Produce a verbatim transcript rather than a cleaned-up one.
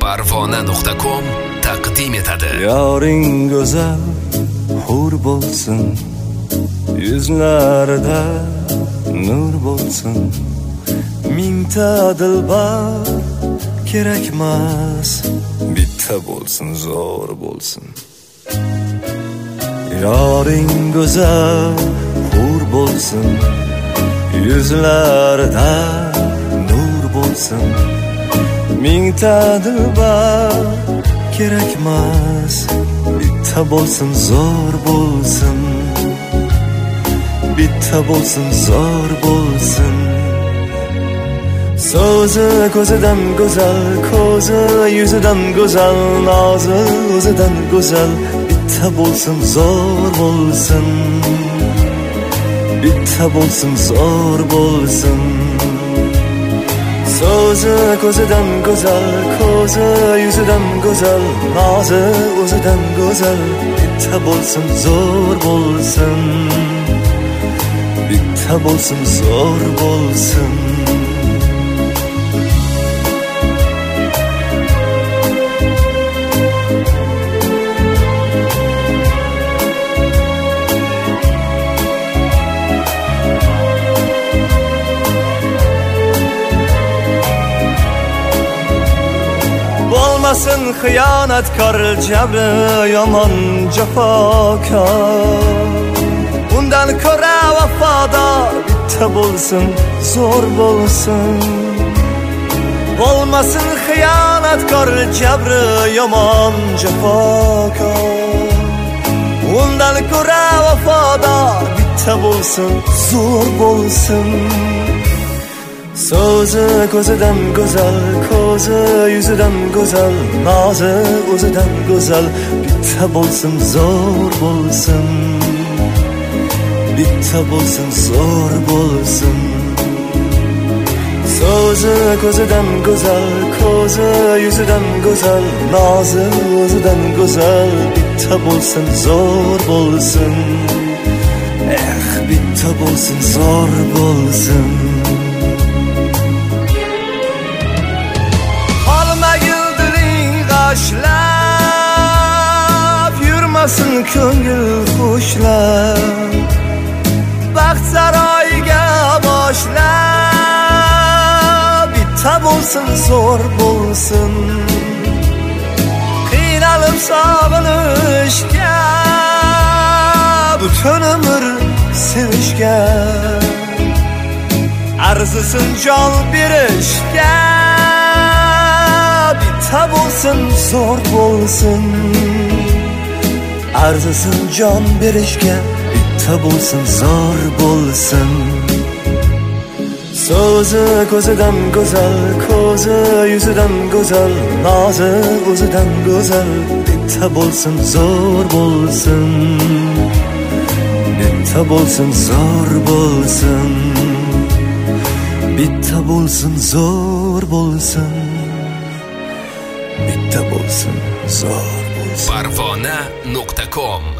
parvona nuqta com taqdim etadi. Yoring go'zal hur bo'lsin, yuzlarida nur bo'lsin, mingta dilbar kerakmas, bitta bo'lsin, zo'r bo'lsin. Yoring go'zal hur bo'lsin, yuzlarida nur bo'lsin, mingta dilbar kerakmas, bitta bo'lsin, zo'r bo'lsin, bitta bo'lsin, zo'r bo'lsin. So'zi ko'zidan go'zal, ko'zi yuzidan go'zal, nozi o'zidan go'zal, bitta bo'lsin, zo'r bo'lsin, bitta bo'lsin, zo'r bo'lsin. So'zi ko'zidan go'zal, ko'zi yuzidan go'zal, nozi o'zidan go'zal, bitta bo'lsin, zo'r bo'lsin, bitta bo'lsin, zo'r bo'lsin. Bo'lmasin xiyonatkor, jabri yomon, jafokor. Undan ko'ra vafodor bitta bo'lsin, zo'r bo'lsin. Bo'lmasin xiyonatkor, jabri yomon, jafokor. Undan ko'ra vafodor bitta bo'lsin, zo'r bo'lsin. So'zi ko'zidan go'zal, ko'zi yuzidan go'zal, nozi o'zidan go'zal, bitta bo'lsin, zo'r bo'lsin, bitta bo'lsin, zo'r bo'lsin. So'zi ko'zidan go'zal, ko'zi yuzidan go'zal, nozi o'zidan go'zal, bitta bo'lsin, zo'r bo'lsin. Eh, bitta bo'lsin, zo'r bo'lsin. Tashlab yurmasin ko'ngil qo'shlab, baxt saroyiga boshlab, bitta bo'lsin, zo'r bo'lsin. Qiynalib sog'inishga, butun umr sevishga, arzisin jon berishga, bitta bo'lsin, zo'r bo'lsin. Arzisin jon berishga, bitta bo'lsin, zo'r bo'lsin. So'zi ko'zidan go'zal, ko'zi yuzidan go'zal, nozi o'zidan go'zal, bitta bo'lsin, zo'r bo'lsin, bitta bo'lsin, zo'r bo'lsin, bitta bo'lsin, zo'r bo'lsin, bitta bo'lsin, zo'r bo'lsin. parvona nuqta com